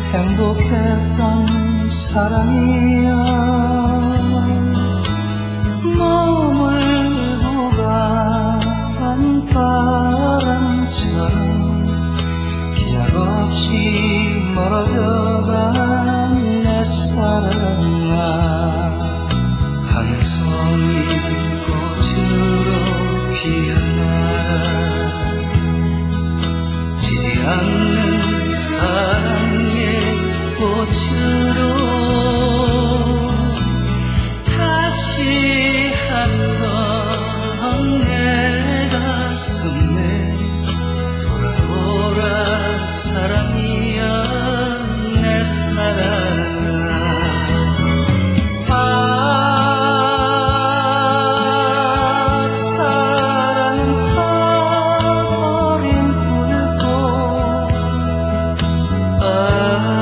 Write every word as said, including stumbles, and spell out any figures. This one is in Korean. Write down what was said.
행복했던 사랑이야. 머물고 간 바람처럼 기약 없이 멀어져간 내 사랑아. 한 송이 꽃으로 피어나 지지 않는 사랑의 꽃을